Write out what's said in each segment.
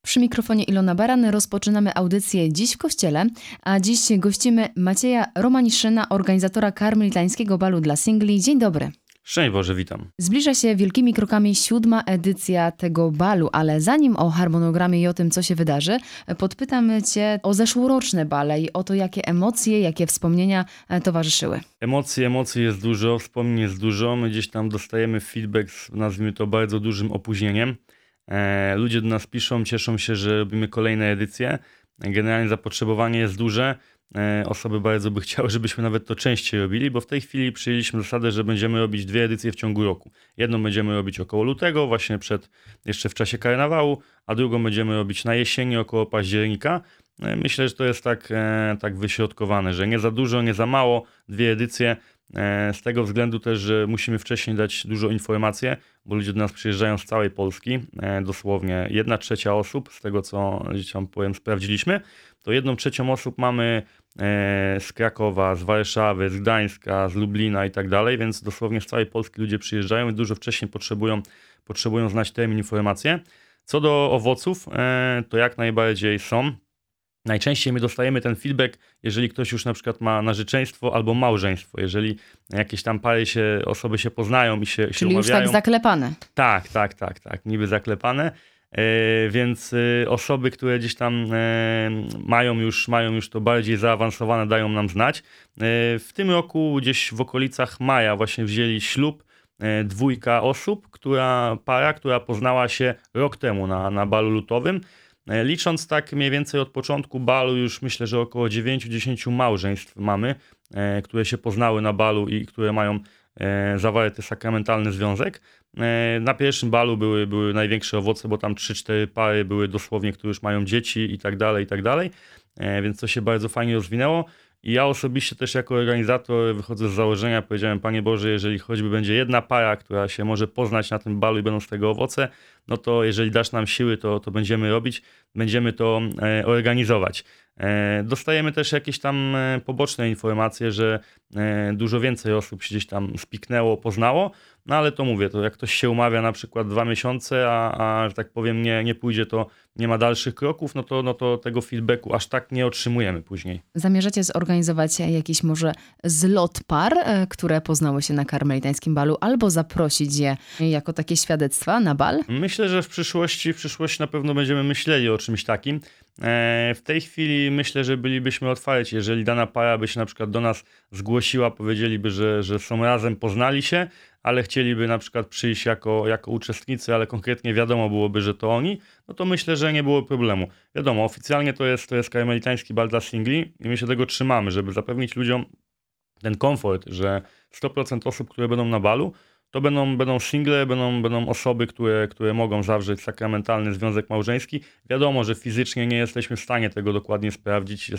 Przy mikrofonie Ilona Baran rozpoczynamy audycję Dziś w Kościele, a dziś gościmy Macieja Romaniszyna, organizatora karmelitańskiego balu dla singli. Dzień dobry. Szczęść Boże, witam. Zbliża się wielkimi krokami 7. edycja tego balu, ale zanim o harmonogramie i o tym, co się wydarzy, podpytam Cię o zeszłoroczne bale i o to, jakie emocje, jakie wspomnienia towarzyszyły. Emocji jest dużo, wspomnień jest dużo. My gdzieś tam dostajemy feedback z, nazwijmy to, bardzo dużym opóźnieniem. Ludzie do nas piszą, cieszą się, że robimy kolejne edycje. Generalnie zapotrzebowanie jest duże. Osoby bardzo by chciały, żebyśmy nawet to częściej robili, bo w tej chwili przyjęliśmy zasadę, że będziemy robić 2 edycje w ciągu roku. Jedną będziemy robić około lutego, właśnie jeszcze w czasie karnawału, a drugą będziemy robić na jesieni, około października. Myślę, że to jest tak wyśrodkowane, że nie za dużo, nie za mało, 2 edycje. Z tego względu też, że musimy wcześniej dać dużo informacji, bo ludzie do nas przyjeżdżają z całej Polski, dosłownie 1/3 osób, z tego co gdzieś tam powiem, sprawdziliśmy, to 1/3 osób mamy z Krakowa, z Warszawy, z Gdańska, z Lublina i tak dalej, więc dosłownie z całej Polski ludzie przyjeżdżają i dużo wcześniej potrzebują znać termin, informacje. Co do owoców, to jak najbardziej są. Najczęściej my dostajemy ten feedback, jeżeli ktoś już na przykład ma narzeczeństwo albo małżeństwo, jeżeli jakieś tam osoby się poznają i się Czyli umawiają. już tak zaklepane. Tak, niby zaklepane. Więc osoby, które gdzieś tam mają już to bardziej zaawansowane, dają nam znać. W tym roku gdzieś w okolicach maja właśnie wzięli ślub 2 osób, która poznała się rok temu na balu lutowym. Licząc tak mniej więcej od początku balu już myślę, że około 9-10 małżeństw mamy, które się poznały na balu i które mają zawarty sakramentalny związek. Na pierwszym balu były największe owoce, bo tam 3-4 pary były dosłownie, które już mają dzieci i tak dalej, więc to się bardzo fajnie rozwinęło. I ja osobiście też jako organizator wychodzę z założenia, powiedziałem: Panie Boże, jeżeli choćby będzie jedna para, która się może poznać na tym balu i będą z tego owoce, no to jeżeli dasz nam siły, to będziemy robić, będziemy to organizować. Dostajemy też jakieś tam poboczne informacje, że dużo więcej osób się gdzieś tam spiknęło, poznało, no ale to mówię, to jak ktoś się umawia na przykład 2 miesiące, a że tak powiem nie pójdzie, to nie ma dalszych kroków, no to tego feedbacku aż tak nie otrzymujemy później. Zamierzacie zorganizować jakiś może zlot par, które poznały się na karmelitańskim balu, albo zaprosić je jako takie świadectwa na bal? Myślę, że w przyszłości na pewno będziemy myśleli o czymś takim. W tej chwili myślę, że bylibyśmy otwarci, jeżeli dana para by się na przykład do nas zgłosiła, powiedzieliby, że są razem, poznali się, ale chcieliby na przykład przyjść jako uczestnicy, ale konkretnie wiadomo byłoby, że to oni, no to myślę, że nie było problemu. Wiadomo, oficjalnie to jest karmelitański bal dla singli i my się tego trzymamy, żeby zapewnić ludziom ten komfort, że 100% osób, które będą na balu, to będą single, będą osoby, które mogą zawrzeć sakramentalny związek małżeński. Wiadomo, że fizycznie nie jesteśmy w stanie tego dokładnie sprawdzić.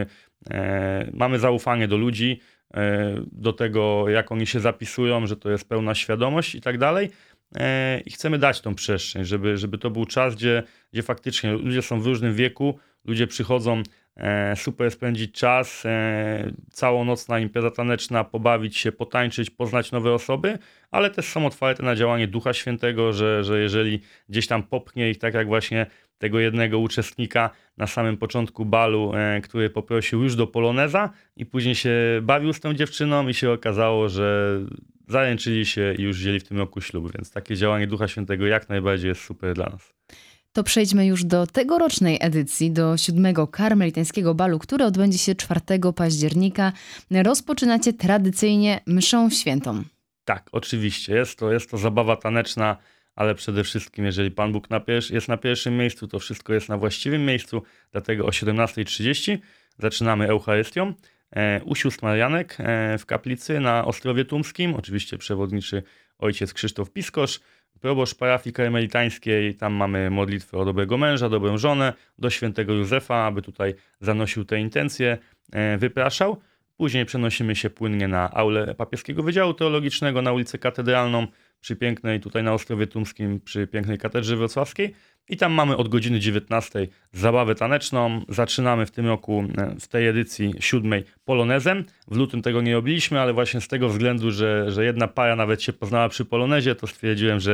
Mamy zaufanie do ludzi, do tego, jak oni się zapisują, że to jest pełna świadomość i tak dalej. I chcemy dać tą przestrzeń, żeby to był czas, gdzie faktycznie ludzie są w różnym wieku, ludzie przychodzą super spędzić czas, całonocna impreza taneczna, pobawić się, potańczyć, poznać nowe osoby, ale też są otwarte na działanie Ducha Świętego, że jeżeli gdzieś tam popchnie ich, tak jak właśnie tego jednego uczestnika na samym początku balu, który poprosił już do poloneza i później się bawił z tą dziewczyną i się okazało, że zaręczyli się i już wzięli w tym roku ślub, więc takie działanie Ducha Świętego jak najbardziej jest super dla nas. To przejdźmy już do tegorocznej edycji, do 7. karmelitańskiego balu, który odbędzie się 4 października. Rozpoczynacie tradycyjnie mszą świętą. Tak, oczywiście. Jest to zabawa taneczna, ale przede wszystkim, jeżeli Pan Bóg jest na pierwszym miejscu, to wszystko jest na właściwym miejscu. Dlatego o 17:30 zaczynamy Eucharystią u sióstr Marianek w kaplicy na Ostrowie Tumskim. Oczywiście przewodniczy ojciec Krzysztof Piskosz, proboszcz parafii karmelitańskiej. Tam mamy modlitwę o dobrego męża, dobrą żonę, do świętego Józefa, aby tutaj zanosił te intencje, wypraszał. Później przenosimy się płynnie na aulę papieskiego Wydziału Teologicznego, na ulicę Katedralną, przy pięknej, tutaj na Ostrowie Tumskim, przy pięknej katedrze wrocławskiej. I tam mamy od godziny 19 zabawę taneczną. Zaczynamy w tym roku, w tej edycji 7, polonezem. W lutym tego nie robiliśmy, ale właśnie z tego względu, że jedna para nawet się poznała przy polonezie, to stwierdziłem,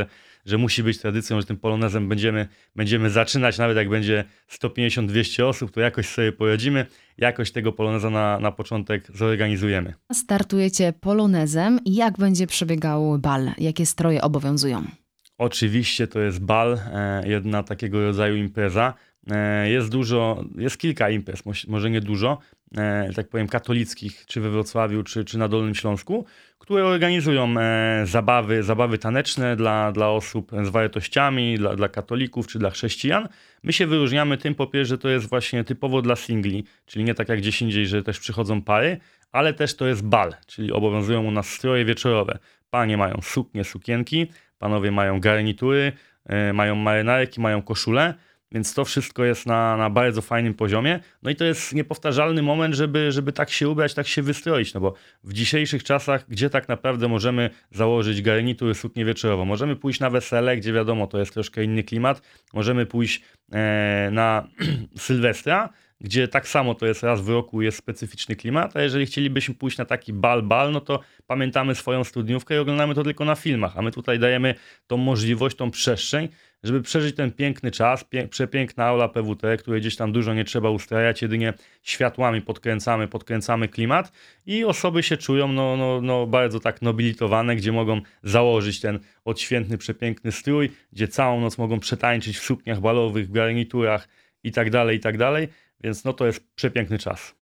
że musi być tradycją, że tym polonezem będziemy zaczynać, nawet jak będzie 150-200 osób, to jakoś sobie poradzimy, jakoś tego poloneza na początek zorganizujemy. Startujecie polonezem. Jak będzie przebiegał bal? Jakie stroje obowiązują? Oczywiście to jest bal, jedna takiego rodzaju impreza. Jest kilka imprez, może nie dużo, tak powiem katolickich, czy we Wrocławiu, czy na Dolnym Śląsku, które organizują zabawy taneczne dla osób z wartościami, dla katolików czy dla chrześcijan. My się wyróżniamy tym, po pierwsze, że to jest właśnie typowo dla singli, czyli nie tak jak gdzieś indziej, że też przychodzą pary, ale też to jest bal, czyli obowiązują u nas stroje wieczorowe. Panie mają suknie, sukienki, panowie mają garnitury, mają marynarki, mają koszule, więc to wszystko jest na bardzo fajnym poziomie. No i to jest niepowtarzalny moment, żeby tak się ubrać, tak się wystroić, no bo w dzisiejszych czasach, gdzie tak naprawdę możemy założyć garnitur, suknię wieczorową, możemy pójść na wesele, gdzie wiadomo, to jest troszkę inny klimat, możemy pójść na Sylwestra, gdzie tak samo to jest raz w roku, jest specyficzny klimat, a jeżeli chcielibyśmy pójść na taki bal, no to pamiętamy swoją studniówkę i oglądamy to tylko na filmach, a my tutaj dajemy tą możliwość, tą przestrzeń, żeby przeżyć ten piękny czas, przepiękna aula PWT, której gdzieś tam dużo nie trzeba ustrajać, jedynie światłami podkręcamy klimat i osoby się czują no bardzo tak nobilitowane, gdzie mogą założyć ten odświętny, przepiękny strój, gdzie całą noc mogą przetańczyć w sukniach balowych, w garniturach i tak dalej, więc no to jest przepiękny czas.